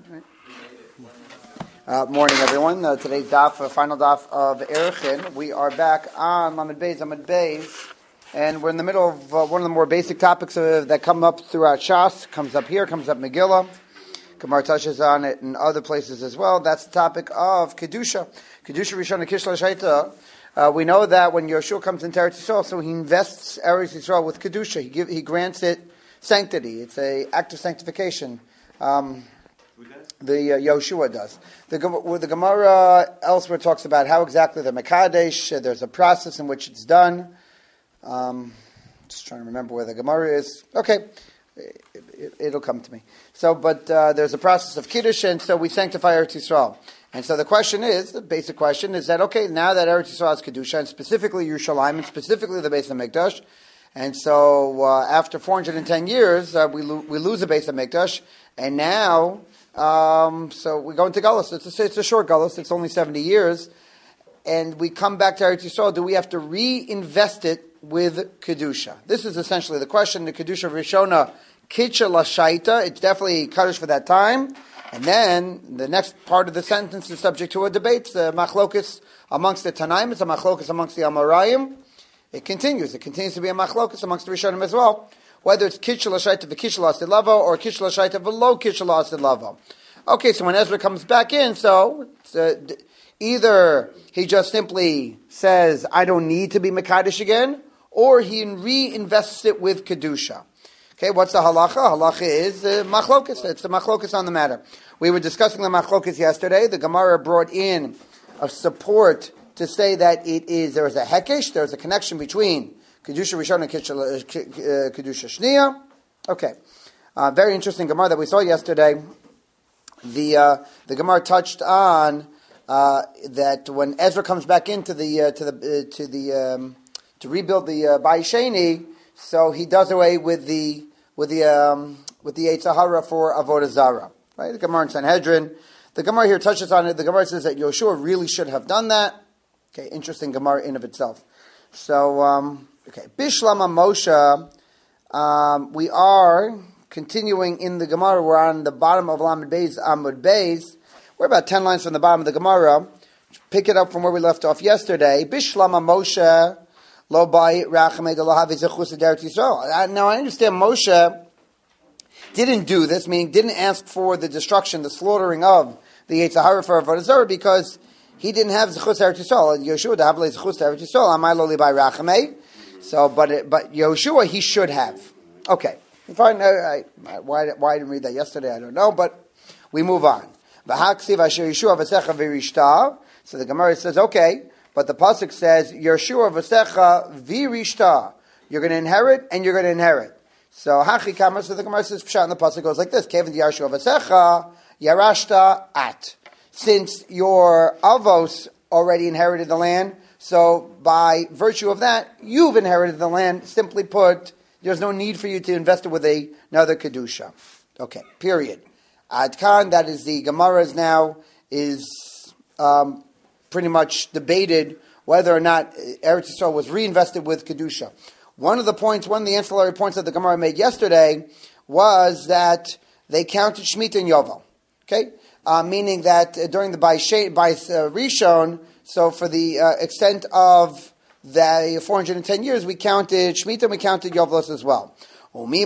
Morning, everyone. Today's daf, final daf of Erechin. We are back on Lamed Beis, and we're in the middle of one of the more basic topics that come up throughout Shas. Comes up here, comes up Megillah. Gemara touches on it in other places as well. That's the topic of Kedusha. Kedusha Rishon Kishla Shaita. We know that when Yeshua comes into Eretz Yisrael, so he invests Eretz Yisrael with Kedusha. He grants it sanctity. It's an act of sanctification. The Yoshua does. The Gemara elsewhere talks about how exactly the Mekadesh, there's a process in which it's done. Just trying to remember where the Gemara is. Okay, it'll come to me. So, but there's a process of Kiddush, and so we sanctify Eretz Yisrael. And so the question is, the basic question is that, okay, now that Eretz Yisrael has Kedusha, and specifically Yerushalayim, and specifically the Beis HaMikdash, and so after 410 years, we lose the Beis HaMikdash, and now... so we go into Galus. It's a short Galus. It's only 70 years. And we come back to Eretz Yisrael. Do we have to reinvest it with Kedusha? This is essentially the question. The Kedusha Rishona, Kitcha Lashaita. It's definitely Kaddish for that time. And then the next part of the sentence is subject to a debate. The Machlokus amongst the Tanaim. It's a Machlokus amongst the Amoraim. It continues. It continues to be a Machlokus amongst the Rishonim as well. Whether it's Kitcha Lashaita v'Kitcha Lasid Lavo or Kitcha Lashaita v'Lo Kitcha Lasid Lavo. Okay, so when Ezra comes back in, so either he just simply says, I don't need to be Mekadesh again, or he reinvests it with Kedusha. Okay, what's the halacha? Halacha is machlokas. It's the machlokas on the matter. We were discussing the machlokas yesterday. The Gemara brought in a support to say that there is a hekesh, there's a connection between Kedusha Rishon and Kedusha Shniya. Okay, very interesting Gemara that we saw yesterday. The Gemara touched on that when Ezra comes back into to rebuild the Bayis Sheni, so he does away with the Yetzer Hara for Avodah Zarah. Right, the Gemara in Sanhedrin. The Gemara here touches on it. The Gemara says that Yoshua really should have done that. Okay, interesting Gemara in of itself. So okay, Bishlama Moshe. We are continuing in the Gemara. We're on the bottom of Lamed Beis, Amud Beis. We're about 10 lines from the bottom of the Gemara. Pick it up from where we left off yesterday. Bishlama Moshe lo bai rachamei de lahavi zechus Eretz Yisrael. Now I understand Moshe didn't do this, meaning didn't ask for the destruction, the slaughtering of the Yetzer Hara for Avodah Zarah because he didn't have zechus Eretz Yisrael. Yeshua to have zechus Eretz Yisrael. Amai lo li bai rachamei. So, but Yeshua he should have. Okay. Why I didn't read that yesterday, I don't know, but we move on. So the Gemara says, okay, but the pasuk says, Yeshua v'secha v'rishta. You're going to inherit, and you're going to inherit. So hachi kamar, so the Gemara says, pshat, and the pasuk goes like this, Kevin Yeshua v'secha, yarashta at. Since your avos already inherited the land, so by virtue of that, you've inherited the land. Simply put, there's no need for you to invest it with another Kedusha. Okay, period. Adkan, that is the Gemara's now, is pretty much debated whether or not Eretz Yisrael was reinvested with Kedusha. One of the ancillary points that the Gemara made yesterday was that they counted Shemitah and Yovel. Okay? Meaning that during the Bayis Rishon, so for the extent of the 410 years, we counted Shemitah and we counted Yovelos as well. So the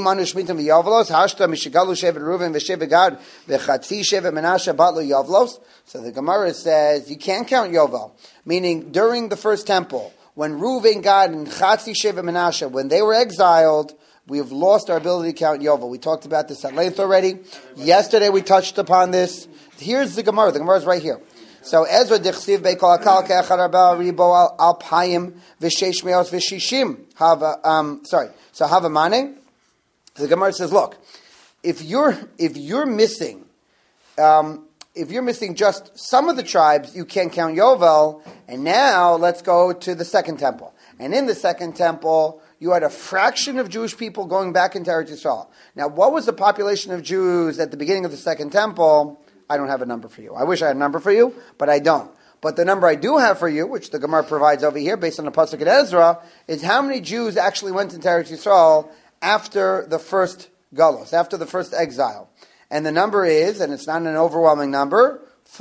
Gemara says you can't count Yovel, meaning during the first temple, when Reuven, Gad, and Chatzi Sheva Menashe, when they were exiled, we have lost our ability to count Yovel. We talked about this at length already. Yesterday we touched upon this. Here's the Gemara. The Gemara is right here. So Ezra dichsiv beikol akal ke'achad arba ribo al payim v'sheish meos v'shishim So havamane. The Gemara says, look, if you're missing just some of the tribes, you can't count Yovel. And now let's go to the second temple. And in the second temple, you had a fraction of Jewish people going back into Eretz Yisrael. Now, what was the population of Jews at the beginning of the second temple? I don't have a number for you. I wish I had a number for you, but I don't. But the number I do have for you, which the Gemara provides over here based on the pasuk in Ezra, is how many Jews actually went into Eretz Yisrael after the first Galus, after the first exile. And the number is, and it's not an overwhelming number,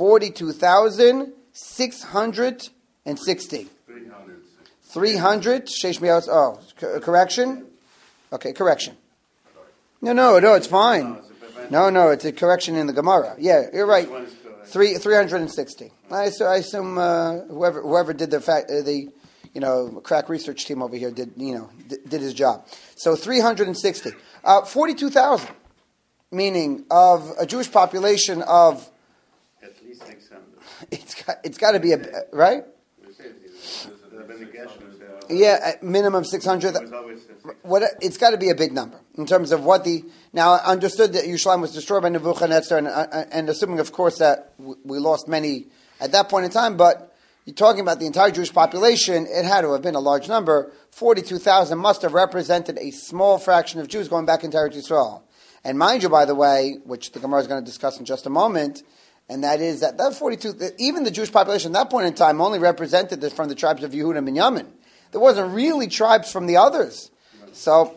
42,660. 300. Correction? Okay, correction. No, it's fine. No, it's a correction in the Gemara. Yeah, you're right. 360. I assume whoever did the crack research team over here did his job. So 360. 42,000, meaning of a Jewish population of at least 600. It's got to be right? Yeah, minimum 600. It's got to be a big number in terms of what the. Now, I understood that Yerushalayim was destroyed by Nebuchadnezzar, and assuming, of course, that we lost many at that point in time, but you're talking about the entire Jewish population, it had to have been a large number. 42,000 must have represented a small fraction of Jews going back into Eretz Yisrael. And mind you, by the way, which the Gemara is going to discuss in just a moment, and that is that 42, even the Jewish population at that point in time only represented this from the tribes of Yehuda and Binyamin. There wasn't really tribes from the others. So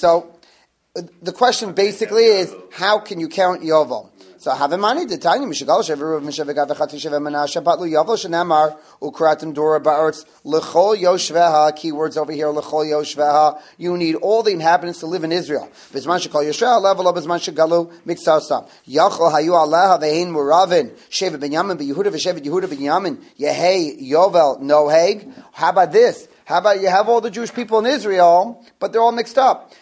the question basically is, how can you count Yovel? So Havimani Titania Mishagal Shaviruv Mishavigav Vechati Sheva Menashe Patlu Yovel Shenamar Ukratim Dora Ba'arts Lechol Yoshveha. Keywords over here. Lechol Yoshveha. You need all the inhabitants to live in Israel. Bizman Shekol Yisrael level of Bizman Shegalu Mitzasam. Yachol Hayu Aleha Vehin Muravin Sheva Binyamin BeYehuda VeSheva Yehuda Binyamin Yehei Yovel Noheg. How about this? How about you have all the Jewish people in Israel, but they're all mixed up?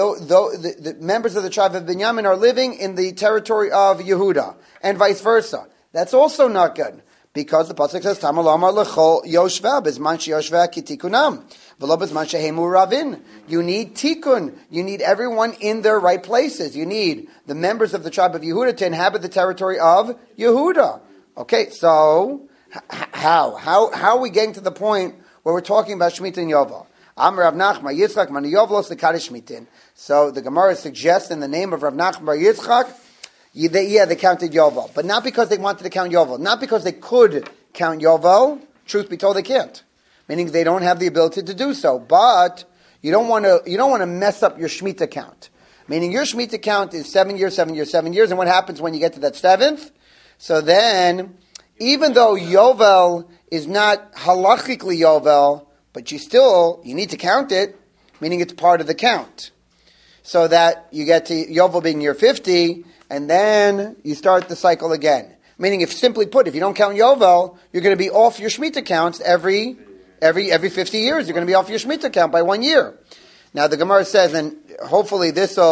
The members of the tribe of Binyamin are living in the territory of Yehuda, and vice versa. That's also not good, because the pasuk says, "Tamal Amar lechol Yoshva bezman sheyoshva kitikunam v'lo bezman shehemu ravin." You need tikkun. You need everyone in their right places. You need the members of the tribe of Yehuda to inhabit the territory of Yehuda. Okay, so how are we getting to the point where we're talking about Shemitah and Yovel? Amar Rav Nachman Yitzchak Mani Yovlos Lekadish Shmitin. So the Gemara suggests in the name of Rav Nachman Bar Yitzchak, they counted Yovel, but not because they wanted to count Yovel, not because they could count Yovel. Truth be told, they can't, meaning they don't have the ability to do so. But you don't want to mess up your Shemitah count, meaning your Shemitah count is 7 years, and what happens when you get to that seventh? So then, even though Yovel is not halachically Yovel, but you need to count it, meaning it's part of the count. So that you get to Yovel being year 50, and then you start the cycle again. Meaning, if you don't count Yovel, you're going to be off your Shemitah counts every 50 years. You're going to be off your Shemitah count by 1 year. Now, the Gemara says, and hopefully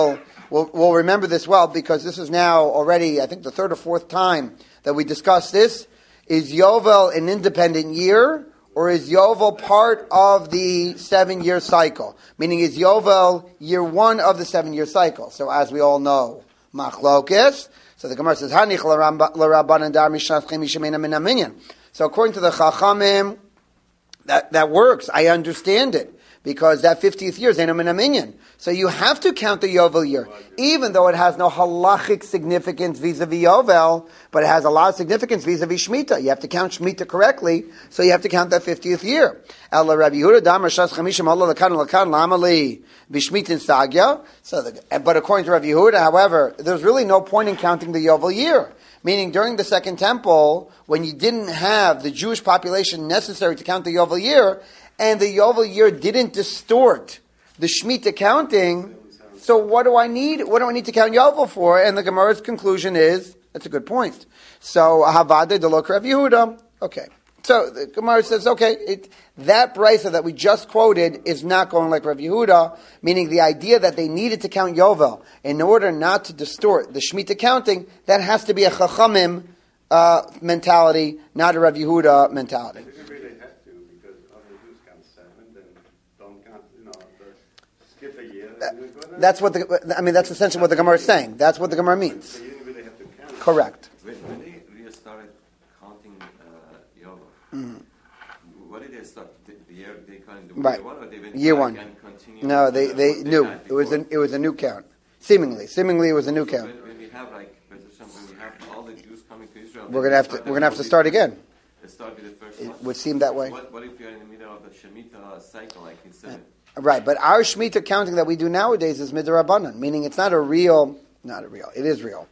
we'll remember this well, because this is now already, I think, the third or fourth time that we discussed this. Is Yovel an independent year, or is Yovel part of the 7-year cycle? Meaning, is Yovel year 1 of the 7-year cycle? So, as we all know, machlokes. So the Gemara says, "Hanich l'Rabbanan dar mishnachim yishemena min haminyan." So, according to the Chachamim, that works. I understand it, because that 50th year is Eino min haminyan. So you have to count the Yovel year, even though it has no halachic significance vis-a-vis Yovel, but it has a lot of significance vis-a-vis Shemitah. You have to count Shemitah correctly, so you have to count that 50th year. Ela Rabbi Yehuda dam rashas chamishim Allah lakan lamali b'shmitin sagya. But according to Rabbi Yehuda, however, there's really no point in counting the Yovel year. Meaning, during the Second Temple, when you didn't have the Jewish population necessary to count the Yovel year, and the Yovel year didn't distort the Shemitah counting, so what do I need to count Yovel for? And the Gemara's conclusion is, that's a good point. So, Havada delok Rav Yehuda. Okay. So, the Gemara says, that brisa that we just quoted is not going like Rav Yehuda, meaning the idea that they needed to count Yovel in order not to distort the Shemitah counting, that has to be a Chachamim mentality, not a Rav Yehuda mentality. That's essentially what the Gemara is saying. That's what the Gemara means. So you didn't really have to count. Correct. When they really started counting Yovel, what did they start? The year they counted the Right. year one, or they went Year back one. and continued? No, they knew had it was before? a new count. Seemingly it was a new count. When we have all the Jews coming to Israel, We're gonna have to start again. Let's start with the first It one. would seem that way. What if you're in the middle of the Shemitah cycle, like instead? Right, but our Shemitah counting that we do nowadays is midrabanan, meaning it's not real, it is real, but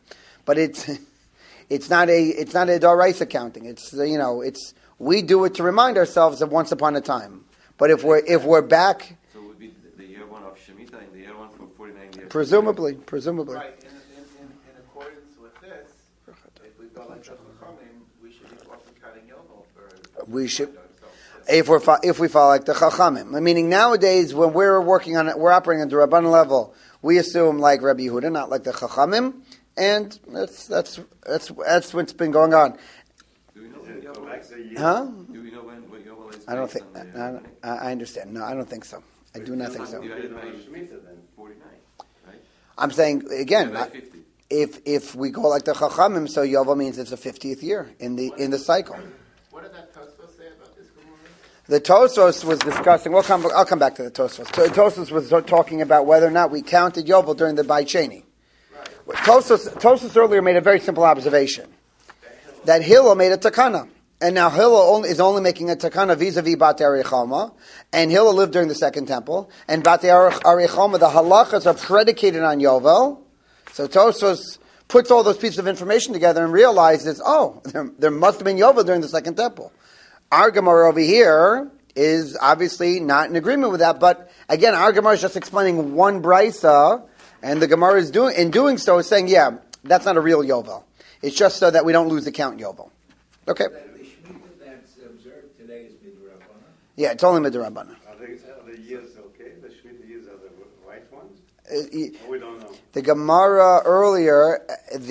but it's not a Daraisa counting. It's we do it to remind ourselves of once upon a time. But if we're back, so it would be the year one of Shemitah and the year one for 49 years. Presumably. Right. In accordance with this, if we go like the Chachamim, we should be also counting Yovel for. We should. If we follow like the Chachamim, meaning nowadays when we're operating at the Rabban level, we assume like Rabbi Yehuda, not like the Chachamim, and that's what's been going on. Do we know when Yovel is? Huh? Do we know when Yovel is? I don't think. I understand. No, I don't think so. I do not think so. Divided by 49, right? I'm saying again, By 50. if we go like the Chachamim, so Yovel means it's the 50th year in the cycle. What did that Tosfos say about this Gemara? The Tosfos was discussing. I'll come back to the Tosfos. So Tosfos was talking about whether or not we counted Yovel during the Bai Cheni. Right. Tosfos earlier made a very simple observation that Hillel made a takana, and now Hillel is only making a takana vis-a-vis Batei Arichoma, and Hillel lived during the Second Temple, and Batei Arichoma, the halachas are predicated on Yovel. So Tosfos puts all those pieces of information together and realizes, there must have been Yovel during the Second Temple. Our Gemara over here is obviously not in agreement with that, but again, our Gemara is just explaining one brisa, and the Gemara is doing so is saying, yeah, that's not a real Yovel. It's just so that we don't lose the count Yovel. Okay. The Shemitah that's observed today is Midrabbanan? Yeah, it's only Midrabbanan. Are the years okay? The Shemitah years are the right ones? We don't know. The Gemara earlier,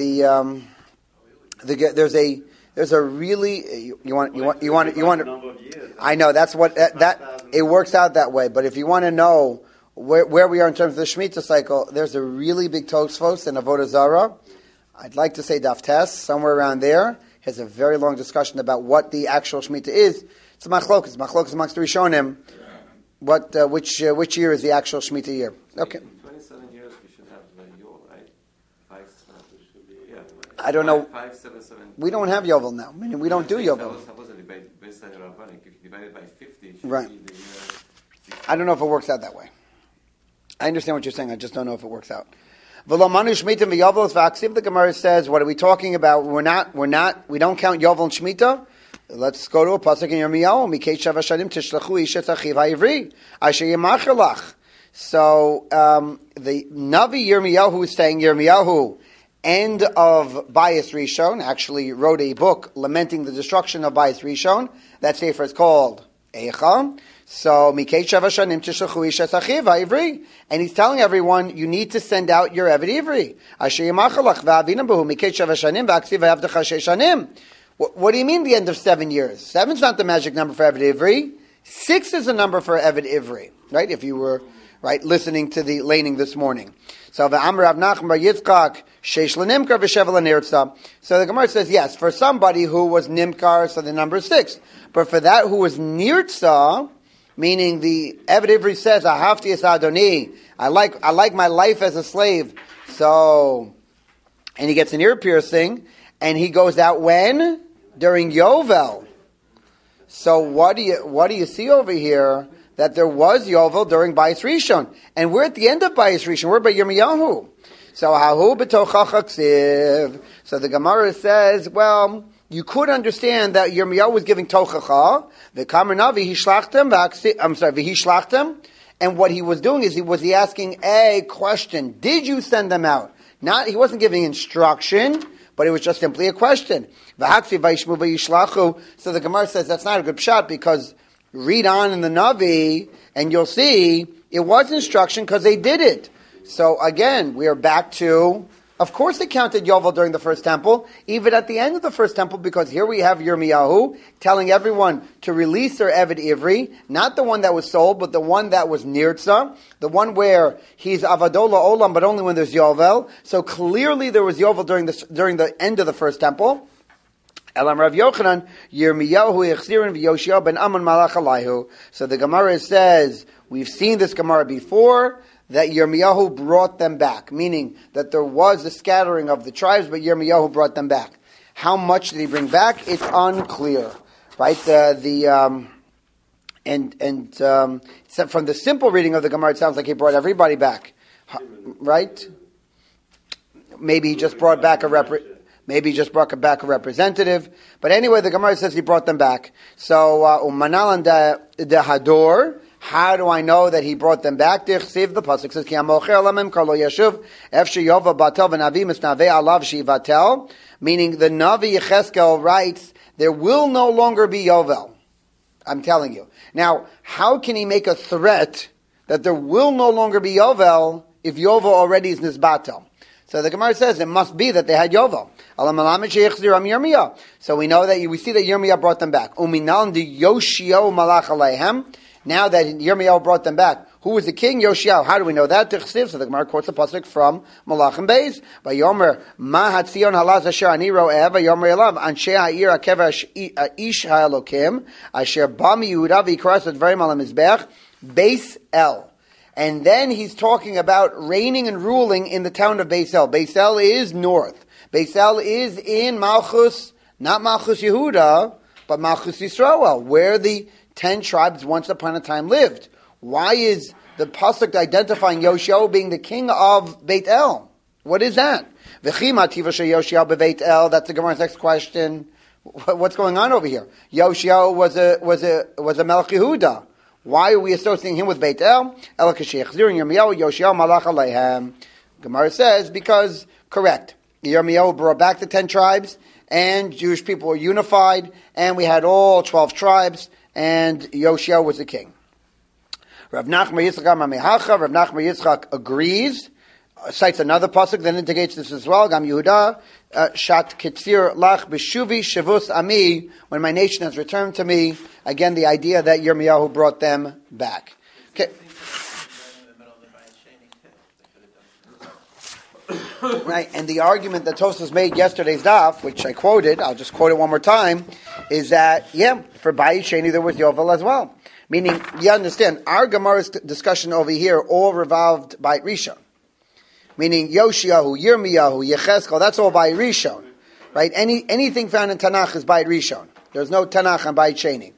there's a really you want Number of years. I know that's what that it works out that way. But if you want to know where we are in terms of the Shemitah cycle, there's a really big Tosfos in Avodah Zarah. I'd like to say Daf Tes, somewhere around there. Has a very long discussion about what the actual Shemitah is. It's machlokas amongst the Rishonim. Which year is the actual Shemitah year? Okay. In 27 years we should have the Yovel, right? 5, 7, should be, yeah. I don't know. 5, 7, 7. We don't have Yovel now. I mean, we don't do Yovel. That was supposedly based on Rabbanic. If you divide it by 50, it should Right. be the year. I don't know if it works out that way. I understand what you're saying. I just don't know if it works out. The Gemara says, what are we talking about? We don't count Yovel and Shemitah. Let's go to a pasuk in Yirmiyahu. Mikei Shav Hashanim Tishlachu Ish Et Achiv HaIvri Asher Yemacher Lach. So the Navi Yirmiyahu is saying, Yirmiyahu, end of Bayis Rishon, actually wrote a book lamenting the destruction of Bayis Rishon. That sefer is called Eicha. So Mikei Shav Hashanim Tishlachu Ish Et Achiv HaIvri, and he's telling everyone you need to send out your Eved Ivri. Asher Yemacher Lach Va'avinam Behu Mikei Shav Hashanim Va'aksiv Va'avdecha Sheishanim. What do you mean the end of 7 years? 7's not the magic number for Eved Ivri. 6 is the number for Eved Ivri, right? If you were listening to the laning this morning. So the Amr Rav Nachman bar Yitzchak sheish lenimkar v'shevel lenirtza. So the Gemara says yes, for somebody who was nimkar, so the number is 6. But for that who was nirtza, meaning the Eved Ivri says, Ahavti es Adoni, I like my life as a slave. So, and he gets an ear piercing, and he goes out when? During Yovel. So what do you see over here? That there was Yovel during Bayis Rishon. And we're at the end of Bayis Rishon. We're by Yirmiyahu. So Hahu b'tocha chaksiv. So the Gemara says, well, you could understand that Yirmiyahu was giving tochacha. V'kamer navi hishlachtem. V'hishlachtem. And what he was doing is he was asking a question. Did you send them out? He wasn't giving instruction, but it was just simply a question. So the Gemara says that's not a good pshat because read on in the Navi and you'll see it was instruction because they did it. So again, we are back to, of course they counted Yovel during the first temple, even at the end of the first temple, because here we have Yirmiyahu telling everyone to release their Eved Ivri, not the one that was sold, but the one that was Nirtza, the one where he's Avadola Olam, but only when there's Yovel. So clearly there was Yovel during the end of the first temple. Elam Rav Yochanan, Yirmiyahu Yechzirin v'Yoshia ben Ammon Malach Alayhu. So the Gemara says, we've seen this Gemara before, that Yirmiyahu brought them back, meaning that there was a scattering of the tribes, but Yirmiyahu brought them back. How much did he bring back? It's unclear, right? Except from the simple reading of the Gemara, it sounds like he brought everybody back, right? maybe he just brought back a representative. But anyway, the Gemara says he brought them back. So, Umanalan de Hador. How do I know that he brought them back? The pasuk says, "Ki amocher lamim kar lo yashuv efshir yova batel v'navi misnavei alav shivatel." Meaning, the Navi Yecheskel writes, there will no longer be Yovel. I'm telling you. Now, how can he make a threat that there will no longer be Yovel if Yovel already is Nizbatel? So the Gemara says it must be that they had Yovel. So we know that we see that Yirmiyah brought them back. Now that Yirmiyahu brought them back, who was the king? Yoshiyahu. How do we know that? So the Gemara quotes a pasuk from Malachim Beis. By Yomer, Ma Hatzion Halaz Asher Ani Ro'eh, Yomer Elav, Anshe Ha'ir HaKever Ish HaElokim, Asher Bami Yehuda V'Yikras Advarim Al HaMizbech, Beis El. And then he's talking about reigning and ruling in the town of Beis El. Beis El is north. Beis El is in Malchus, not Malchus Yehuda, but Malchus Yisrael, where the 10 tribes once upon a time lived. Why is the pasuk identifying Yoshiyahu being the king of Beit El? What is that? Yoshiyahu b'Beit El. That's the Gemara's next question. What's going on over here? Yoshiyahu was a Melech Yehuda. Why are we associating him with Beit El? Yoshiyahu malach aleihem. Gemara says because correct. Yirmiyahu brought back the 10 tribes, and Jewish people were unified, and we had all 12 tribes, and Yoshiyahu was the king. Rav Nachman Yitzchak agrees, cites another pasuk that indicates this as well. Gam Yehuda shat kitzir lach b'shuvi shavus ami. When my nation has returned to me, again the idea that Yirmiyahu brought them back. Okay. Right, and the argument that Tosfos made yesterday's daf, which I quoted, I'll just quote it one more time, is that for Bayit Sheni there was Yovel as well. Meaning, you understand, our Gemara's discussion over here all revolved Bayit Rishon. Meaning, Yoshiyahu, Yirmiyahu, Yecheskel, that's all Bayit Rishon. Right? Anything found in Tanakh is Bayit Rishon. There's no Tanakh on Bayit Sheni.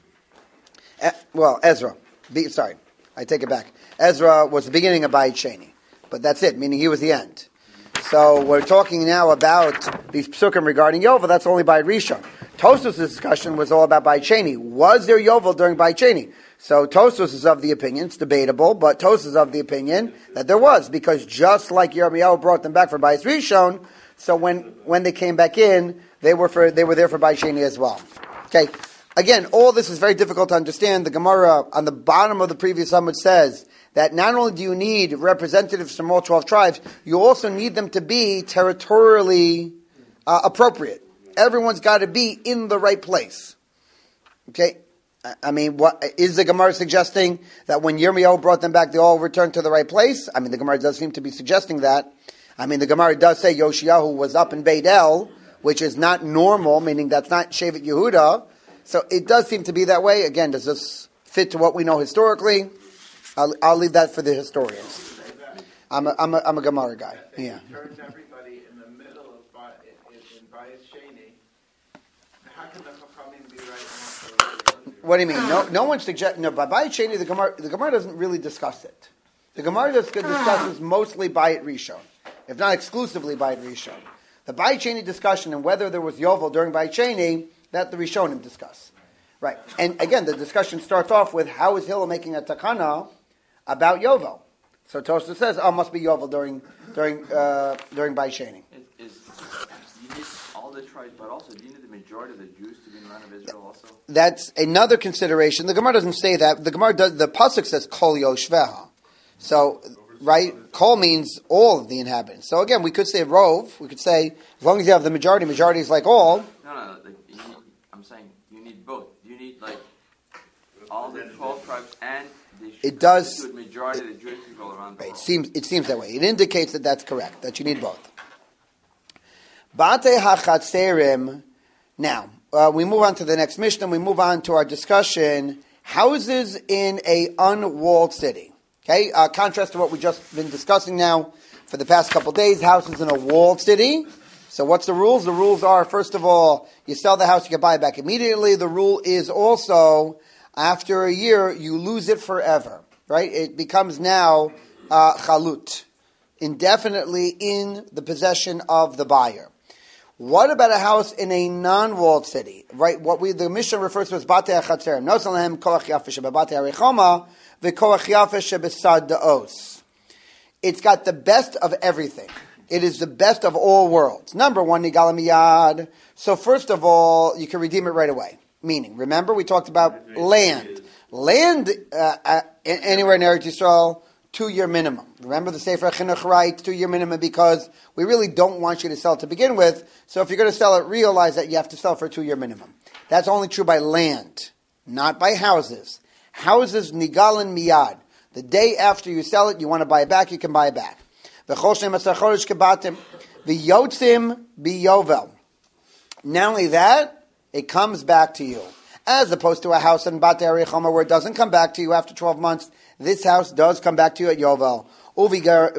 Ezra. Sorry, I take it back. Ezra was the beginning of Bayit Sheni. But that's it, meaning he was the end. So we're talking now about these psukim regarding Yovel, that's only Bayit Rishon. Tosfos' discussion was all about Bayit Sheni. Was there Yovel during Bayit Sheni? So Tosfos is of the opinion, it's debatable, but Tosfos is of the opinion that there was, because just like Yirmiyahu brought them back for Bayit Rishon, so when they came back in, they were there for Bayit Sheni as well. Okay. Again, all this is very difficult to understand. The Gemara on the bottom of the previous Amud says that not only do you need representatives from all 12 tribes, you also need them to be territorially appropriate. Everyone's got to be in the right place. Okay? I mean, what is the Gemara suggesting that when Yirmiyahu brought them back, they all returned to the right place? I mean, the Gemara does seem to be suggesting that. I mean, the Gemara does say Yoshiyahu was up in Beit El, which is not normal, meaning that's not Shevet Yehuda. So it does seem to be that way. Again, does this fit to what we know historically? I'll leave that for the historians. I'm a Gemara guy. Yeah. Turns everybody in the middle of Bayit Sheni. How can the Chachamim be right? What do you mean? No one suggests. No, by Bayit Sheni, the Gemara doesn't really discuss it. The Gemara discusses mostly Bayit Rishon, if not exclusively Bayit Rishon. The Bayit Sheni discussion and whether there was Yovel during Bayit Sheni, that the Rishonim discuss. Right. And again, the discussion starts off with how is Hillel making a takana about Yovel. So Tosfos says, must be Yovel during Bayit Sheni. Do you need all the tribes, but also do you need the majority of the Jews to be in the land of Israel also? That's another consideration. The Gemara doesn't say that. The Gemara does. The pasuk says Kol Yoshveha. So, right, Kol means all of the inhabitants. So again, we could say Rov. We could say as long as you have the majority is like all. No. I'm saying you need both. You need like all the 12 tribes and it does. The majority of the Jewish people around the world. It seems that way. It indicates that that's correct. That you need both. Bate hachatzerim. Now we move on to the next Mishnah. We move on to our discussion. Houses in a unwalled city. Okay, contrast to what we've just been discussing now for the past couple of days. Houses in a walled city. So what's the rules? The rules are, first of all, you sell the house, you can buy it back immediately. The rule is also, after a year, you lose it forever. Right? It becomes now chalut. indefinitely in the possession of the buyer. What about a house in a non-walled city? Right, the Mishnah refers to as Batei HaChatzerim. Nosalahem koach yafe shebebatei harichoma v'koach yafe shebesad da'os. It's got the best of everything. It is the best of all worlds. Number one, nigala miyad. So first of all, you can redeem it right away. Meaning, remember we talked about land. Land anywhere in Eretz Yisrael, 2-year minimum. Remember the Sefer Chinuch, right? 2-year minimum, because we really don't want you to sell to begin with. So if you're going to sell it, realize that you have to sell for a 2-year minimum. That's only true by land, not by houses. Houses, nigalan miyad. The day after you sell it, you want to buy it back, you can buy it back. V'yotzim biyovel. Not only that, it comes back to you. As opposed to a house in Batei Harichoma where it doesn't come back to you after 12 months. This house does come back to you at Yovel. Uvigiron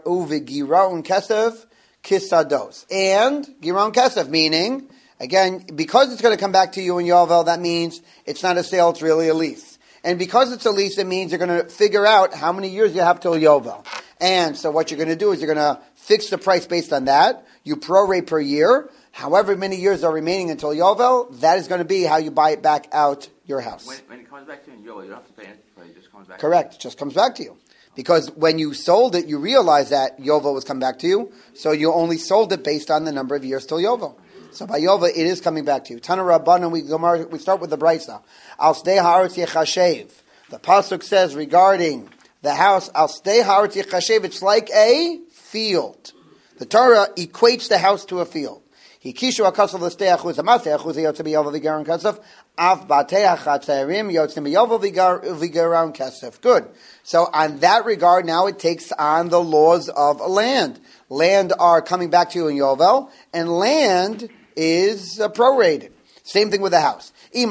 kesef kisados. And giron kesef, meaning, again, because it's going to come back to you in Yovel, that means it's not a sale, it's really a lease. And because it's a lease, it means you're going to figure out how many years you have till Yovel. And so what you're going to do is you're going to fix the price based on that. You prorate per year. However many years are remaining until Yovel, that is going to be how you buy it back out your house. When it comes back to you in Yovel, you don't have to pay anything for it. It just comes back. Correct. It just comes back to you. Because when you sold it, you realize that Yovel was coming back to you. So you only sold it based on the number of years till Yovel. So by Yovel, it is coming back to you. Tana Rabbanan, we start with the Brisa. Al stei haaretz yechashev. The pasuk says regarding the house, Al stei haaretz yechashev, it's like a field. The Torah equates the house to a field. Hikishu akasav l'stei achuz amasei achuz yotzei biyovel v'garon kasef av batei hachatzerim yotzei biyovel v'garon kasef. Good. So on that regard, now it takes on the laws of land. Land are coming back to you in Yovel, and land is prorated. Same thing with the house. So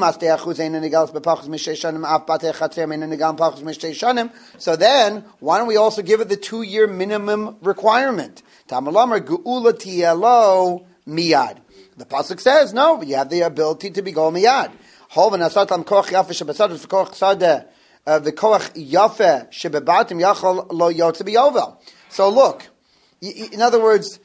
then, why don't we also give it the 2-year minimum requirement? Miyad. The pasuk says, no, you have the ability to be go miyad. So look, in other words,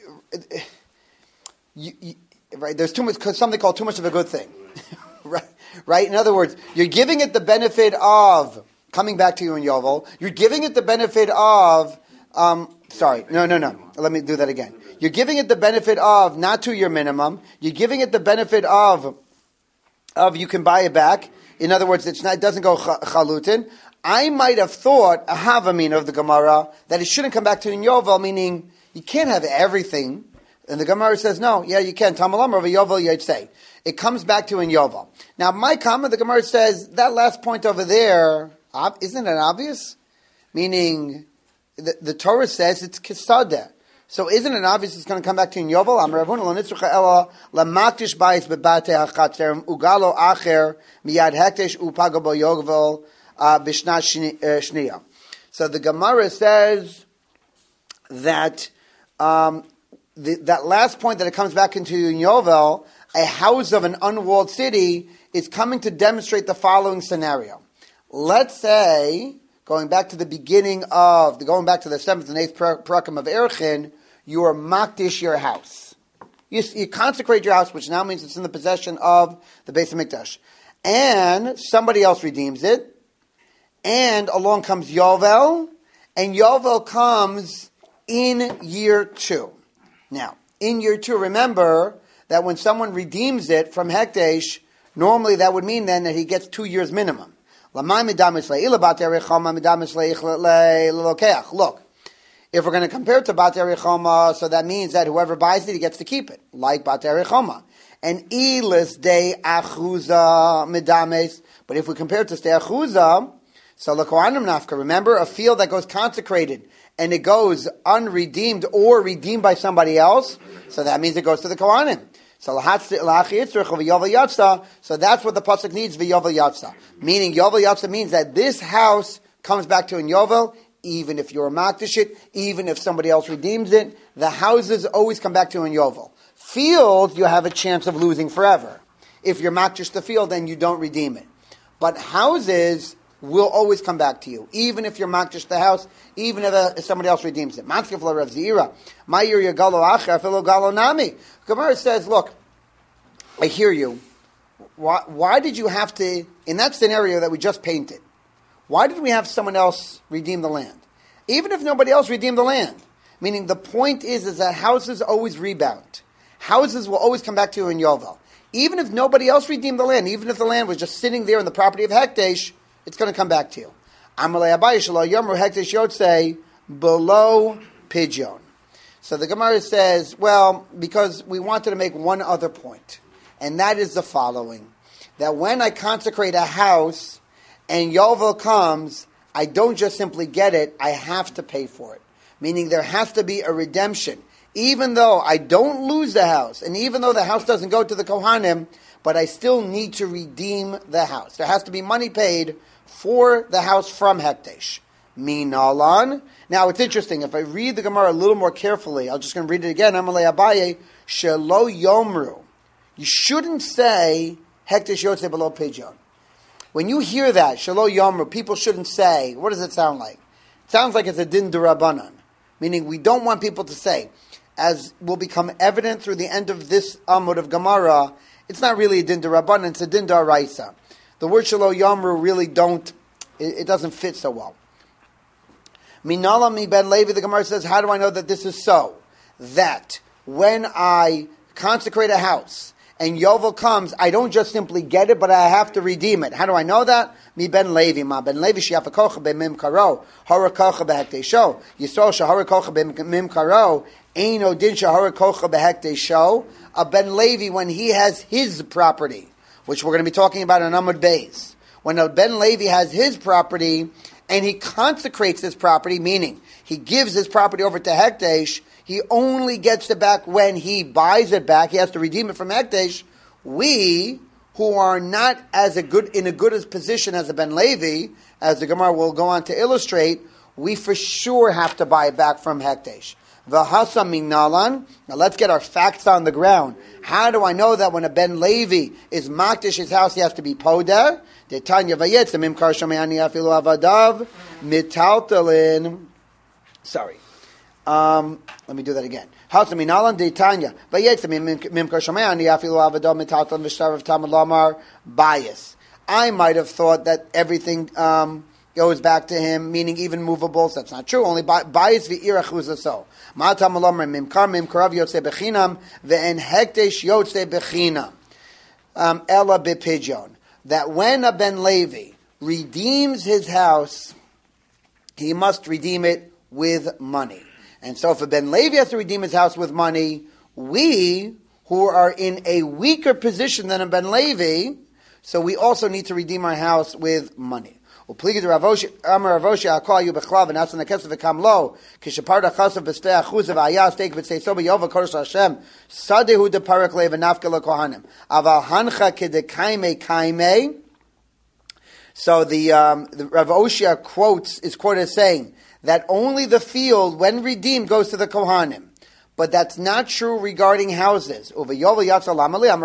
right? There's too much, something called too much of a good thing, right? In other words, you're giving it the benefit of coming back to you in Yovel. You're giving it the benefit of, no. Let me do that again. You're giving it the benefit of not 2-year minimum. You're giving it the benefit of you can buy it back. In other words, it doesn't go chalutin. I might have thought a havamin of the Gemara that it shouldn't come back to in Yovel, meaning you can't have everything. And the Gemara says, no, yeah, you can. Tamalam of a Yovel Yitzei. It comes back to in Yovel. Now, my comment, the Gemara says, that last point over there, isn't it obvious? Meaning, the Torah says it's kisadeh. So isn't it obvious it's going to come back to in Yovel? Am Ravuna lo nitzrucha ela lamaktish bayis bebatei hachatzerim ugalo acher miyad hektesh upago bo Yovel b'shna shniya. So the Gemara says that that last point that it comes back into in Yovel, a house of an unwalled city, is coming to demonstrate the following scenario. Let's say, going back to the 7th and 8th parakim of Erchin, you are makdish your house. You consecrate your house, which now means it's in the possession of the Beis HaMikdash. And somebody else redeems it. And along comes Yovel. And Yovel comes in year 2. Now, in year 2, remember that when someone redeems it from Hekdesh, normally that would mean then that he gets 2 years minimum. Look, if we're going to compare it to Batei Harichoma, so that means that whoever buys it, he gets to keep it, like Batei Harichoma. And ilis de achuza medames. But if we compare it to stei achuza, so l'kohanim nafka. Remember, a field that goes consecrated and it goes unredeemed or redeemed by somebody else, so that means it goes to the kohanim. So that's what the pasuk needs, v'yovel yatsa. Meaning, yovel yatsa means that this house comes back to in Yovel, even if you're a makdish it, even if somebody else redeems it, the houses always come back to in Yovel. Fields, you have a chance of losing forever. If you're makdish the field, then you don't redeem it. But houses, will always come back to you, even if you're makdish the house, even if somebody else redeems it. Gemara says, look, I hear you. Why did you have to, in that scenario that we just painted, why did we have someone else redeem the land? Even if nobody else redeemed the land. Meaning the point is that houses always rebound. Houses will always come back to you in Yovel. Even if nobody else redeemed the land, even if the land was just sitting there in the property of Hekdesh, it's going to come back to you. Amalei Abaye Shelo Yomru Hekdesh Yotzei below Pidyon. So the Gemara says, well, because we wanted to make one other point, and that is the following: that when I consecrate a house and Yovel comes, I don't just simply get it; I have to pay for it. Meaning there has to be a redemption. Even though I don't lose the house, and even though the house doesn't go to the Kohanim, but I still need to redeem the house. There has to be money paid for the house from Hekdesh. Minalan. Now it's interesting, if I read the Gemara a little more carefully, I'm just going to read it again. Amalei Abaye, Shelo Yomru. You shouldn't say Hekdesh Yotzei below Pidyon. When you hear that, Shelo Yomru, people shouldn't say, what does it sound like? It sounds like it's a din d'Rabbanan. Meaning we don't want people to say, as will become evident through the end of this Amud of Gemara, it's not really a din d'Rabbanan, it's a din d'Oraisa. The word Shelo Yomru really it doesn't fit so well. Minala mi ben Levi, the Gemara says, how do I know that this is so? That when I consecrate a house and Yovel comes, I don't just simply get it, but I have to redeem it. How do I know that? Mi ben Levi, ma ben Levi sheyafakocha b'mim karo, harakocha b'hektesho. Yisrael shaharakocha b'mim karo, eino din shaharakocha b'hektesho. A ben Levi, when he has his property, which we're going to be talking about in Amud Beis. When a ben Levi has his property, and he consecrates his property, meaning he gives his property over to Hekdesh, he only gets it back when he buys it back. He has to redeem it from Hekdesh. We, who are not in a good position as a Ben Levi, as the Gemara will go on to illustrate, we for sure have to buy it back from Hekdesh. V'hasa minalan. Now let's get our facts on the ground. How do I know that when a Ben Levi is makdish his house, he has to be poder? Detanya vayetz mimkar shomeani afilu avadav mitaltalin. Sorry. Let me do that again. Hasa minalan detanya vayetz mimkar shomeani afilu avadav mitaltalin v'shtarav tamad lamar bias. I might have thought that everything goes back to him, meaning even movables. That's not true. Only bias v'irachuz so. Ma'atam alamar mimkar mimkarav yotzei bechinam ve'en hekdesh yotzei bechinam ela b'pidyon. That when a Ben Levi redeems his house, he must redeem it with money. And so if a Ben Levi has to redeem his house with money, we, who are in a weaker position than a Ben Levi, so we also need to redeem our house with money. Upligid Amar Ravoshi Akol you bechlav and that's in the kesef v'kam lo kishaparda chasav b'stei achuz v'ayah steak v'tzei soba yova kodesh Hashem sadehu deparak lev v'nafka lekohanim aval hancha kedekaime kaime. So the Rav Oshia is quoted as saying that only the field when redeemed goes to the Kohanim. But that's not true regarding houses. But that's not true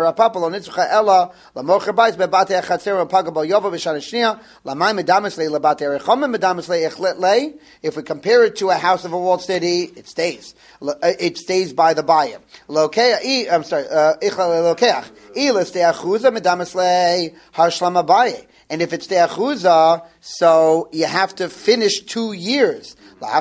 if we compare it to a house of a walled city, it stays. It stays by the buyer. And if it's te'achuza, so you have to finish 2 years. Meaning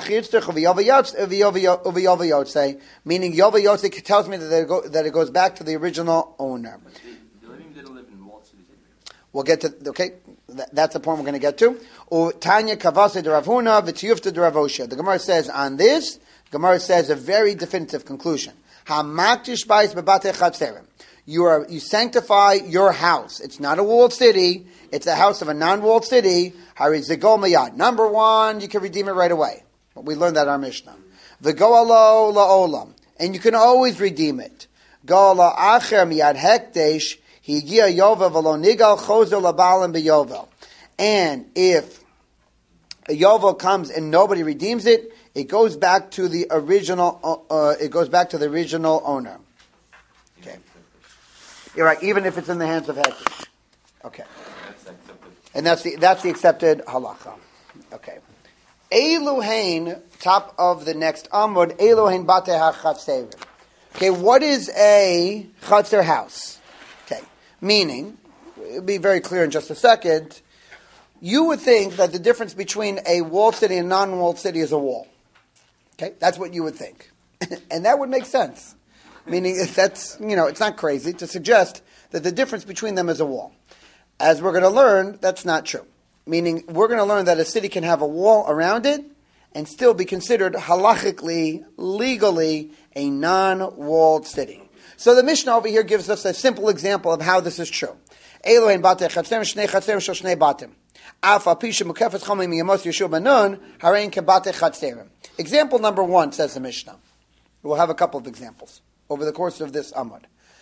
Yova Yotze tells me that it goes back to the original owner. The living didn't live in walled cities. We'll get to, okay, that's the point we're going to get to. Tanya Kavase de Rav Huna, V'tiyufta de Rav Oshia. The Gemara says on this, Gemara says a very definitive conclusion. HaMakdish bais bebate chatzerim. You sanctify your house. It's not a walled city. It's a house of a non-walled city. Harizigol mayad. Number one, you can redeem it right away. We learned that in our Mishnah. V'go'alo la'olam. And you can always redeem it. Go'alo acher miyad hekdesh higia yovel v'lo nigal chozo labalim b'yovel. And if a yovel comes and nobody redeems it, it goes back to the original. Owner. Okay. You're right. Even if it's in the hands of hekdesh. Okay. And that's the accepted halacha. Okay. Eluhain, top of the next amud, Eluhain bate ha-chatzerim. Okay, what is a chatzer house? Okay, meaning, it'll be very clear in just a second, you would think that the difference between a walled city and a non-walled city is a wall. Okay, that's what you would think. And that would make sense. Meaning, that's, it's not crazy to suggest that the difference between them is a wall. As we're going to learn, that's not true. Meaning, we're going to learn that a city can have a wall around it and still be considered halachically, legally, a non-walled city. So the Mishnah over here gives us a simple example of how this is true. Elohein batei chatzerim shnei chatzerim shel shnei batim. Af al pi shemukefes chomim miyamos Yeshua ben Nun harein kebatei chatzerim. Example number 1, says the Mishnah. We'll have a couple of examples over the course of this Amud.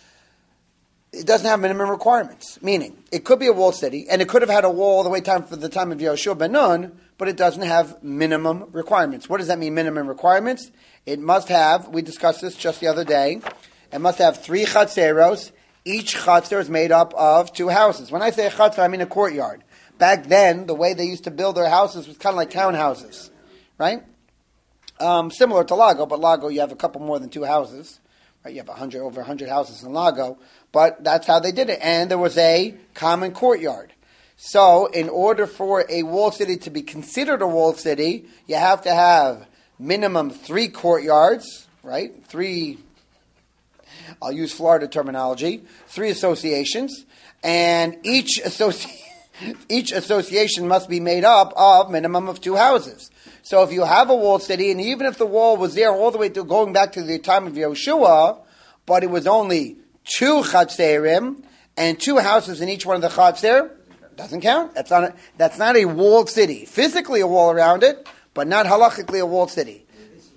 It doesn't have minimum requirements, meaning it could be a walled city, and it could have had a wall all the way for the time of Yehoshua ben Nun, but it doesn't have minimum requirements. What does that mean, minimum requirements? It must have, we discussed this just the other day, it must have 3 chatzeros. Each chatzer is made up of 2 houses. When I say a chatzer, I mean a courtyard. Back then, the way they used to build their houses was kind of like townhouses, right? Similar to Lago, but Lago, you have a couple more than 2 houses. Right? You have over 100 houses in Lago, but that's how they did it. And there was a common courtyard. So, in order for a walled city to be considered a walled city, you have to have minimum 3 courtyards, right? 3, I'll use Florida terminology, 3 associations, and each association must be made up of minimum of 2 houses. So if you have a walled city, and even if the wall was there all the way to going back to the time of Yehoshua, but it was only 2 chatzerim and 2 houses in each one of the chatzer, doesn't count. That's not a walled city. Physically a wall around it, but not halachically a walled city.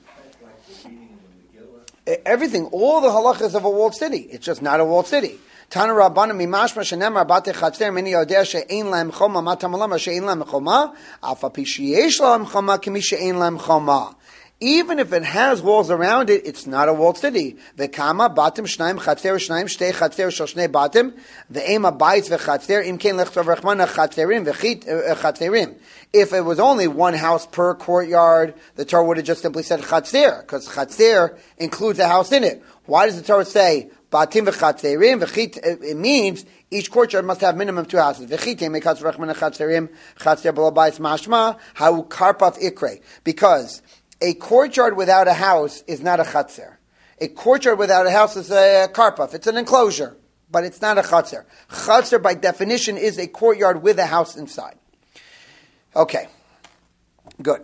Everything, all the halachas of a walled city. It's just not a walled city. Tana Rabbana mimashma shenemar bate chatzer mini yodea she'ein lahem choma matamalama she'ein lahem choma afa pi sheyesh lahem choma kemi she'ein lahem choma. Even if it has walls around it, it's not a walled city. V'kama batim shnayim chatzer shnayim shtei chatzer shel shnei batim ve'ema bayis v'chatzer im ken lechtav rachmana chatzerim v'chit chatzerim. If it was only 1 house per courtyard, the Torah would have just simply said chatzer, because chatzer includes a house in it. Why does the Torah say batim v'chatzerim v'chit? It means each courtyard must have minimum 2 houses. V'chitim mekatz rachmana chatzerim chatzer below bayis mashma hau karpaf ikre, because a courtyard without a house is not a chatzer. A courtyard without a house is a karpaf. It's an enclosure, but it's not a chatzer. Chatzer, by definition, is a courtyard with a house inside. Okay, good.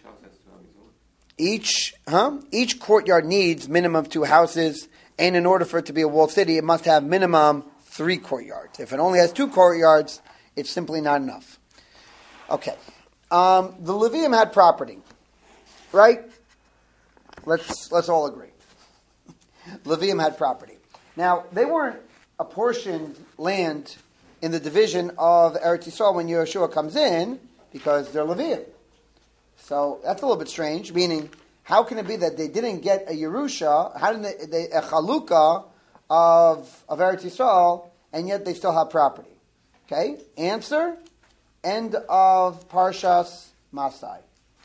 Each courtyard needs minimum 2 houses, and in order for it to be a walled city, it must have minimum 3 courtyards. If it only has 2 courtyards, it's simply not enough. Okay, the Levium had property. Right? Let's all agree. Levium had property. Now, they weren't apportioned land in the division of Eretz Yisrael when Yehoshua comes in, because they're Levium. So that's a little bit strange, meaning, how can it be that they didn't get a Yerusha, how didn't they a Chalukah of Eretz Yisrael, and yet they still have property? Okay? Answer, end of Parshas Masai.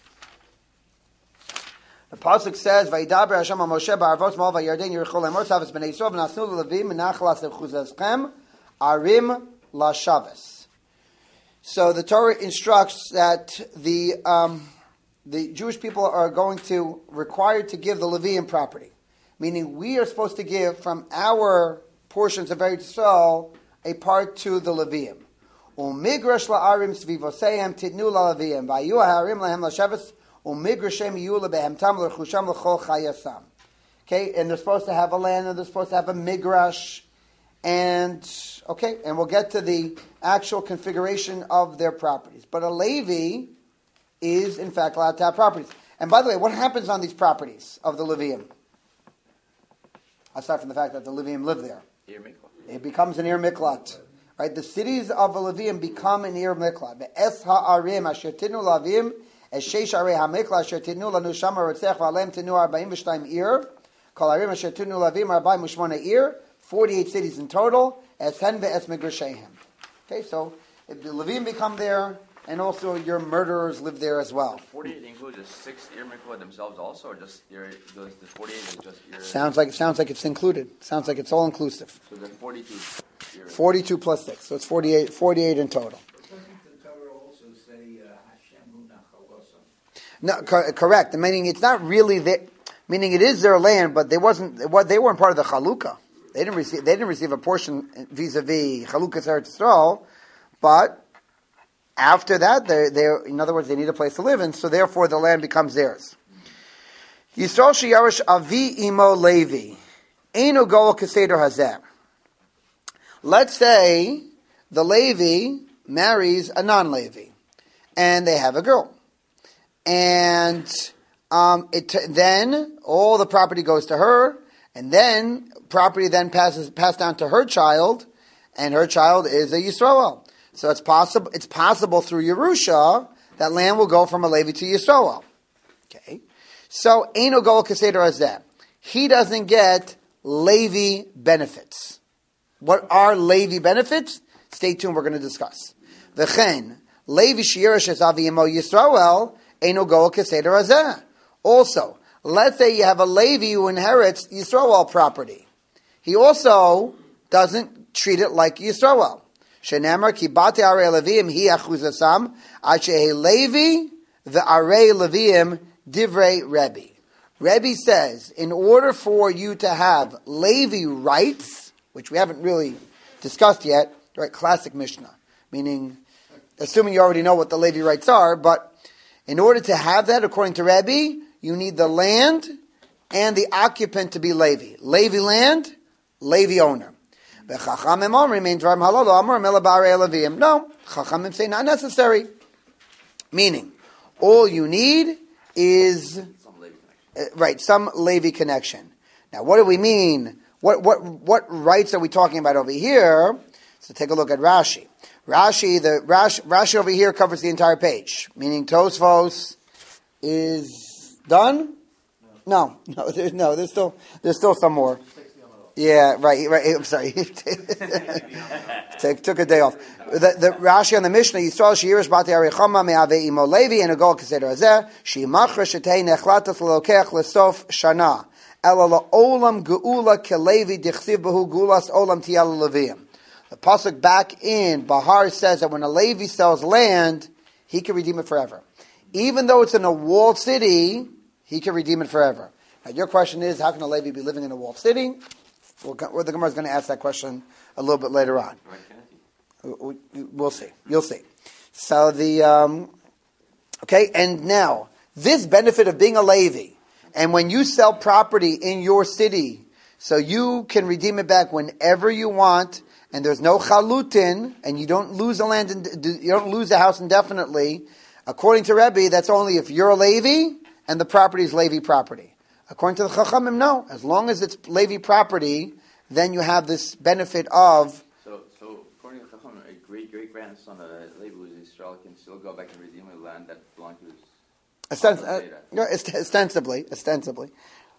The pasuk says, "Vayidaber Hashem al Moshe ba'arvos Moav va'Yarden Yericho lemor tzavos b'nei Yisrael v'nasnu lelevim menachal aseh chuzazchem arim lashaves." So the Torah instructs that the Jewish people are going to required to give the Levium property, meaning we are supposed to give from our portions of Eretz Yisrael a part to the Levium. Umigrash la'arim svivoseim titnu la'Levium va'yu ha'arim lahem lashaves. Okay, and they're supposed to have a land, and they're supposed to have a migrash, and we'll get to the actual configuration of their properties. But a Levi is, in fact, allowed to have properties. And by the way, what happens on these properties of the Levium? Aside from the fact that the Levium live there. It becomes an Ir Miklat. Right? The cities of the Levium become an Ir Miklat. Ve'es ha'arim asher tinu lavim as sheish arei hamikla asher tinu lanu shama rotzech v'alem tinu 42 ir, kol arim asher tinu lavim 48 ir, 48 cities in total, as hen ve'es migrashehem. Okay, so if the Levim become there, and also your murderers live there as well. 48 includes the 6 Ir Mikvah themselves also, or just the 48 is just Ir? Sounds like it's included. Sounds like it's all inclusive. So there's 42 Ir. 42 plus 6, so it's 48 in total. Doesn't the Torah also say Hashem hu nachalosam? No, correct. Meaning it's not really their, meaning it is their land, but they weren't part of the Chalukah. They didn't receive a portion vis-a-vis Chalukah Eretz Yisrael, but after that, they in other words, they need a place to live in, so therefore the land becomes theirs. Yisrael sheyarish avi imo Levi, einu goel keseder hazeh. Let's say the Levi marries a non-Levi, and they have a girl, and then all the property goes to her, and then property then passed down to her child, and her child is a Yisroel. So it's possible through Yerusha that land will go from a Levi to Yisroel. Okay, so Eino Goel Keseder Hazeh. He doesn't get Levi benefits. What are Levi benefits? Stay tuned. We're going to discuss. V'chen Levi Shirish Es Avi Imo Yisroel Eino Goel Keseder Hazeh. Also, let's say you have a Levi who inherits Yisroel property. He also doesn't treat it like Yisroel. Shenemar ki bate arei Leviim hi achuzasam ache Levi ve'arei Leviim divrei Rebbe. Rebbe says, in order for you to have Levi rights, which we haven't really discussed yet, right? Classic Mishnah, meaning, assuming you already know what the Levi rights are, but in order to have that, according to Rebbe, you need the land and the occupant to be Levi. Levi land, Levi owner. No, Chachamim say not necessary. Meaning, all you need is some Levi connection. Now, what do we mean? What rights are we talking about over here? So take a look at Rashi. Rashi over here covers the entire page. Meaning Tosfos is done? No, there's still some more. Yeah, right. I'm sorry. Took a day off. The Rashi on the Mishnah, Yisrael sheirish bate arichama me'ave imo Levi and a gol keseder hazeh shimachra shetei nechlatas l'lokech l'sof shana ela la'olam geula kelevi dichsiv behu gulas olam tiyal leviim. The pasuk back in Bahar says that when a Levi sells land, he can redeem it forever. Even though it's in a walled city, he can redeem it forever. Now your question is, how can a Levi be living in a walled city? Well, the Gemara is going to ask that question a little bit later on. We'll see. You'll see. So and now, this benefit of being a Levi, and when you sell property in your city, so you can redeem it back whenever you want, and there's no chalutin, and you don't lose the land, you don't lose the house indefinitely. According to Rebbe, that's only if you're a Levi and the property is Levi property. According to the Chachamim, no. As long as it's Levi property, then you have this benefit of... So according to the Chachamim, a great-great-grandson of Levi who is Israel can still go back and redeem the land that belonged to his... Ostensibly.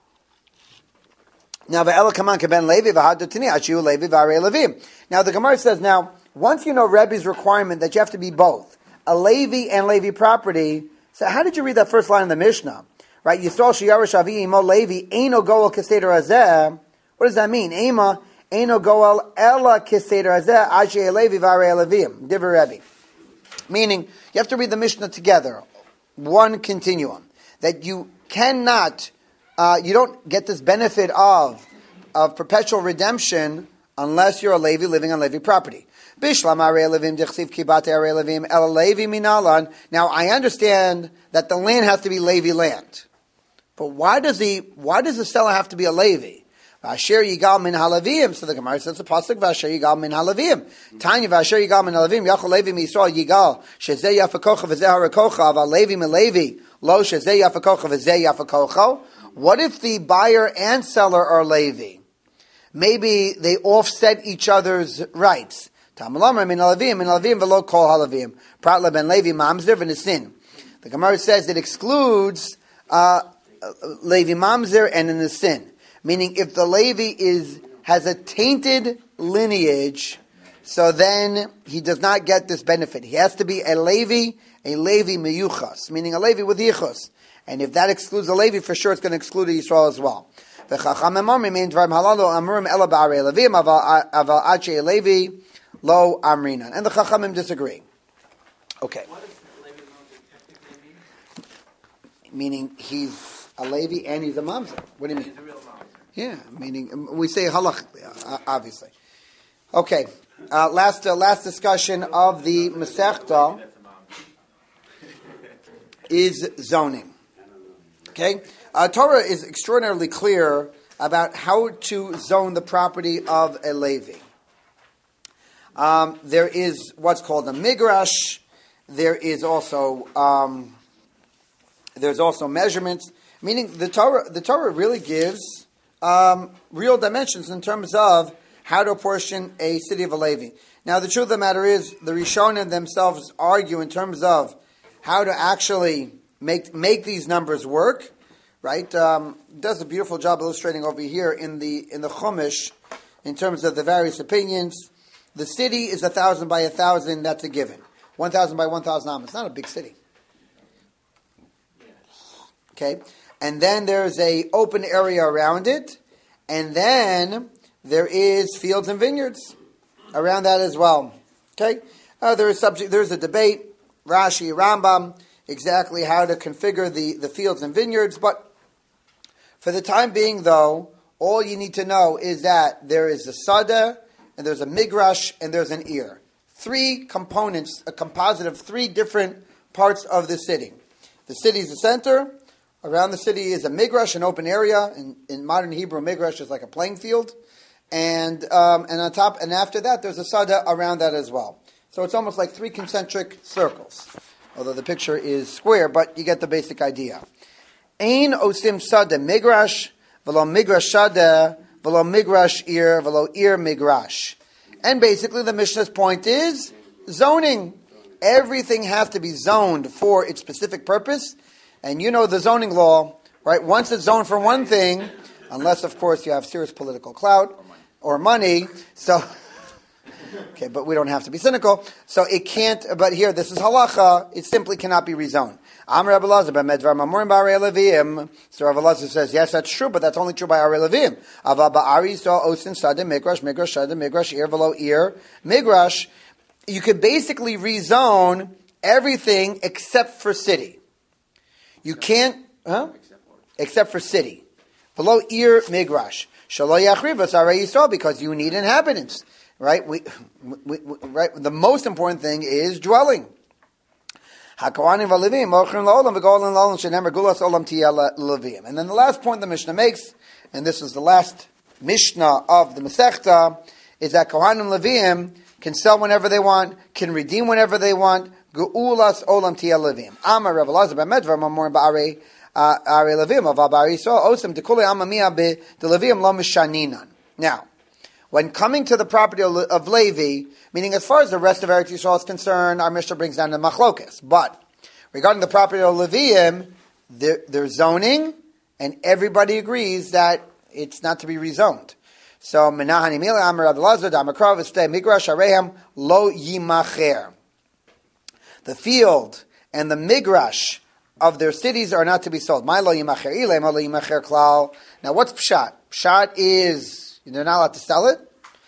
Now, Ve'ela kaman keben Levi v'hadotini achiu Levi v'arei Levim. Now, the Gemara says, once you know Rebbe's requirement that you have to be both, a Levi and Levi property, so how did you read that first line in the Mishnah? Right, Yisrael sheyarish avi imo Levi eino goel keseder hazeh. What does that mean? Ema eino goel ela keseder hazeh ajei Levi v'arei Levim. Divrei Rebbe. Meaning, you have to read the Mishnah together, one continuum. That you cannot, you don't get this benefit of perpetual redemption unless you're a Levi living on Levi property. Bishlam arei Levim dichsiv kibate arei Levim el Levi minalan. Now, I understand that the land has to be Levi land. But why does the seller have to be a Levi? Vasher yigal min halavim. So the Gemara says the pasuk Vasher yigal min halavim. Tanya Vasher yigal min halavim. Yachol Levi mi Yisrael yigal shezeh yafakocha v'zeh harakocha aval Levi min Levi lo shezeh yafakocha v'zeh yafakocha. What if the buyer and seller are Levi? Maybe they offset each other's rights. Tamalamar min halavim v'lo kol halavim. Prat leben Levi mamzer v'nesin. The Gemara says it excludes Levi mamzer and in the sin, meaning if the Levi has a tainted lineage, so then he does not get this benefit. He has to be a Levi miyuchas, meaning a Levi with yichus. And if that excludes a Levi, for sure it's going to exclude a Yisrael as well. The Chachamim means dvarim halalu amurim ela ba'arei levim aval ache Levi lo amrinan. And the Chachamim disagree. Okay. What does Levi Mamzer technically mean? Meaning he's a Levi and he's a Mamzer. What do you mean? He's a real Mamzer. Yeah, meaning we say halachically, obviously. Okay, last discussion of the Masechta is zoning. Okay, Torah is extraordinarily clear about how to zone the property of a Levi. There is what's called a migrash. There is also there's also measurements. Meaning the Torah really gives real dimensions in terms of how to apportion a city of a Levi. Now, the truth of the matter is, the Rishonim themselves argue in terms of how to actually make these numbers work. Right? Does a beautiful job illustrating over here in the Chumash in terms of the various opinions. The city is 1,000 by 1,000. That's a given. 1,000 by 1,000 It's not a big city. Okay. And then there's a open area around it, and then there is fields and vineyards around that as well. Okay, there's a debate, Rashi, Rambam, exactly how to configure the fields and vineyards. But for the time being, though, all you need to know is that there is a sada, and there's a migrash, and there's an ear. 3 components, a composite of 3 different parts of the city. The city is the center. Around the city is a migrash, an open area. In modern Hebrew, migrash is like a playing field, and on top and after that, there's a sada around that as well. So it's almost like 3 concentric circles. Although the picture is square, but you get the basic idea. Ein osim sada migrash, v'lo migrash sada, v'lo migrash ir, v'lo ir migrash. And basically, the Mishnah's point is zoning. Everything has to be zoned for its specific purpose. And you know the zoning law, right? Once it's zoned for one thing, unless, of course, you have serious political clout or money, so, okay, but we don't have to be cynical, so it can't, but here, this is halacha, it simply cannot be rezoned. Amr Rabbi Elazar, b'medvar mamurim b'arei levim. So Rabbi Elazar says, yes, that's true, but that's only true by arei levim. Ava ba'ari so osin sadeh migrash, migrash sadeh, migrash ir v'lo ir, migrash. You could basically rezone everything except for city. You can't, except for city. Below ir migrash. Shalo yachrivas arei Yisrael, because you need inhabitants. Right? Right? The most important thing is dwelling. And then the last point the Mishnah makes, and this is the last Mishnah of the Masechta, is that Kohanim Levim can sell whenever they want, can redeem whenever they want. Geulas olam tia levim. Amar Rav Elazar b'medvar mamorim ba'arei levim of ba'arei Yisrael osem dekuli amamia be the levim lo mishaninan. Now, when coming to the property of Levi, meaning as far as the rest of Eretz Yisrael is concerned, our Mishnah brings down the machlokes. But regarding the property of Leviim, they're zoning, and everybody agrees that it's not to be rezoned. So, Menahani Mila Amar Rav Elazar Damakrav Estei Migrash Arehem Lo Yimacher. The field and the migrash of their cities are not to be sold. Now, what's pshat? Pshat is they're not allowed to sell it.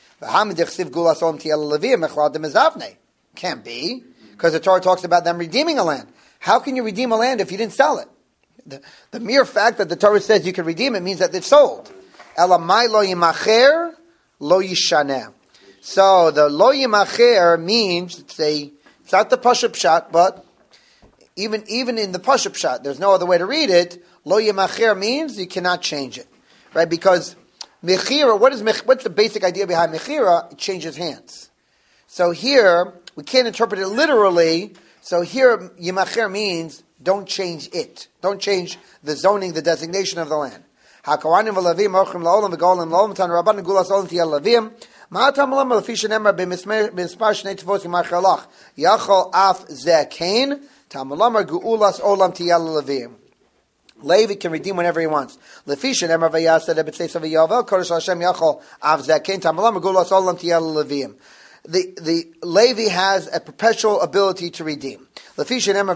Can't be, because the Torah talks about them redeeming a land. How can you redeem a land if you didn't sell it? The mere fact that the Torah says you can redeem it means that it's sold. Elamai lo yimacher lo yishaneh. So the lo yimacher means it's not the Pashup Pshat, but even in the Pashup Pshat, there's no other way to read it. Lo yimacher means you cannot change it, right? Because mechira, what's the basic idea behind mechira? It changes hands. So here we can't interpret it literally. So here yimacher means don't change it, don't change the zoning, the designation of the land. Hakawanim v'lavim ochrim la'olam v'golim la'olam tan rabban gulas olam tiyal lavim. Ma'atam lama l'fisha nemar b'mispar shnei tefos yimach halach yachol af zekein tam lama gu'ulas olam tiyal lavim. Levi can redeem whenever he wants. L'fisha nemar v'yasa lebetzeis v'yavel kodesh Hashem yachol af zekein tam lama gu'ulas olam tiyal lavim. the Levi has a perpetual ability to redeem. Now, Bishlam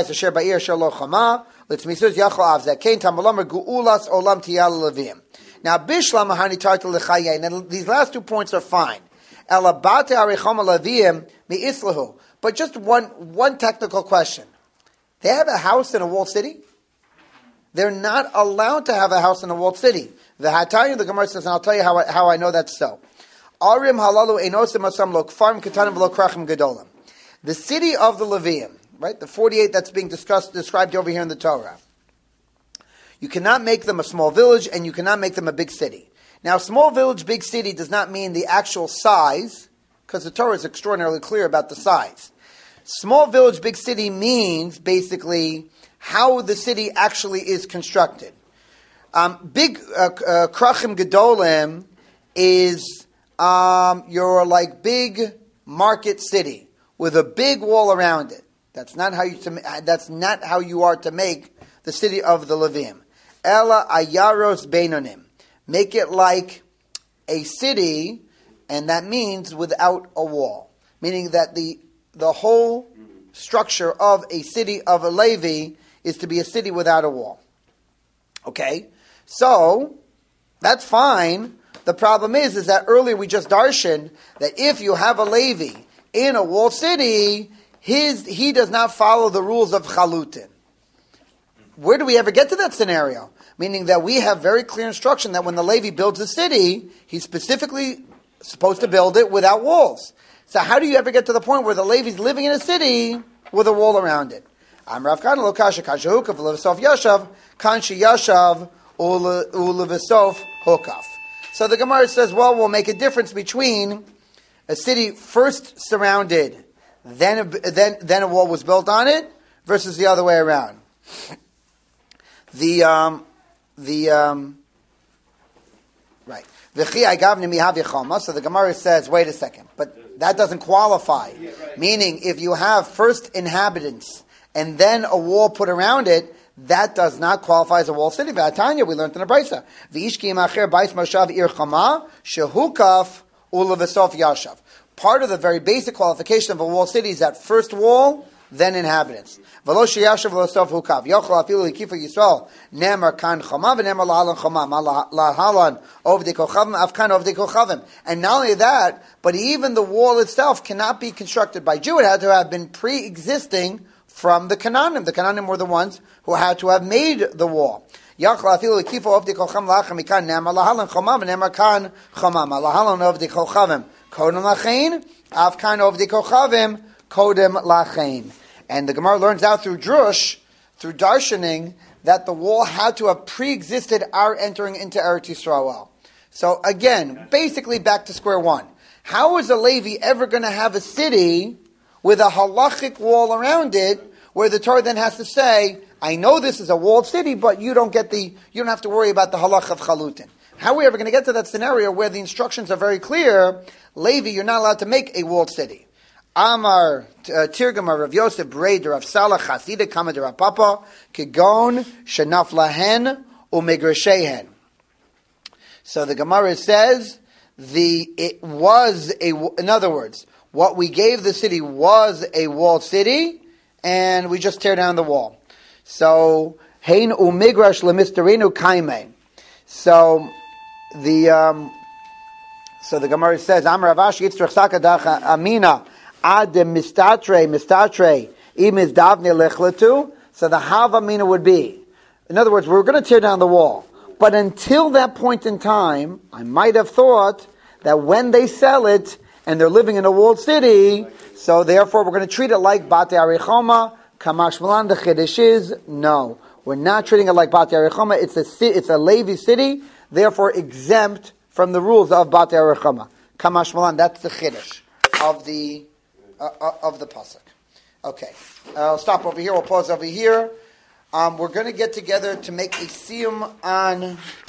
Mahani Tarta L'Chayein, and these last 2 points are fine. But just one technical question. They have a house in a walled city? They're not allowed to have a house in a walled city. The Hatayim, the Gemara says, and I'll tell you how I know that's so. The city of the Levium, right? The 48 that's being described over here in the Torah. You cannot make them a small village, and you cannot make them a big city. Now, small village, big city does not mean the actual size, because the Torah is extraordinarily clear about the size. Small village, big city means basically how the city actually is constructed. Big krachim gedolim is your like big market city with a big wall around it. That's not how you are to make the city of the Levium. Ela ayaros beinonim. Make it like a city, and that means without a wall. Meaning that the whole structure of a city of a Levi is to be a city without a wall. Okay? So, that's fine. The problem is that earlier we just darshaned that if you have a Levi in a walled city, he does not follow the rules of chalutin. Where do we ever get to that scenario? Meaning that we have very clear instruction that when the Levi builds a city, he's specifically supposed to build it without walls. So how do you ever get to the point where the Levi's living in a city with a wall around it? Amrav kan lo kasha kashahukav ulevisof yashav kan sheyashav ulevisof hukaf. So the Gemara says, well, we'll make a difference between a city first surrounded, then a wall was built on it, versus the other way around. Right. So the Gemara says, wait a second, but that doesn't qualify. Yeah, right. Meaning, if you have first inhabitants and then a wall put around it, that does not qualify as a walled city. V'atanya, we learned in the Brisa. V'ishki imacher bais moshav ir chama shehukaf ulevesof yashav. Part of the very basic qualification of a walled city is that first wall, then inhabitants. V'lo sheyashav ulevesof hukav. Yochel afilu yikifa Yisrael nemar kan chama v'nemar lahalan chama. Lahalan ovdei kochavim afkan ovdei kochavim. And not only that, but even the wall itself cannot be constructed by Jew. It had to have been pre-existing from the Canaanim. The Canaanim were the ones who had to have made the wall. And the Gemara learns out through drush, through darshaning, that the wall had to have pre-existed our entering into Eretz Yisrael. So again, basically back to square one. How is a Levi ever going to have a city with a halachic wall around it, where the Torah then has to say, I know this is a walled city, but you don't have to worry about the halach of chalutin. How are we ever going to get to that scenario where the instructions are very clear? Levi, you're not allowed to make a walled city. Amar Tirgama Rav Yosef Brei Rav Salah Chasida Kama Rav Papa Kigon Shenaf Lahen Umigrashehen. So the Gemara says in other words, what we gave the city was a walled city, and we just tear down the wall. So Hein Umigrash Lemisterinu Kaime. So the Gemara says Amar Avash Yitzrach Sakadach Amina. Ad mistatre imiz davne lechlatu. So the havamina would be, in other words, we're going to tear down the wall, but until that point in time, I might have thought that when they sell it and they're living in a walled city, so therefore we're going to treat it like Bate Arichoma. Kamash Malan the Chiddush is no, we're not treating it like Bate Arichoma. It's a Levi city, therefore exempt from the rules of Bate Arichoma. Kamash Malan, that's the Chiddush of the pasuk. Okay, I'll stop over here. We'll pause over here. We're going to get together to make a siyum on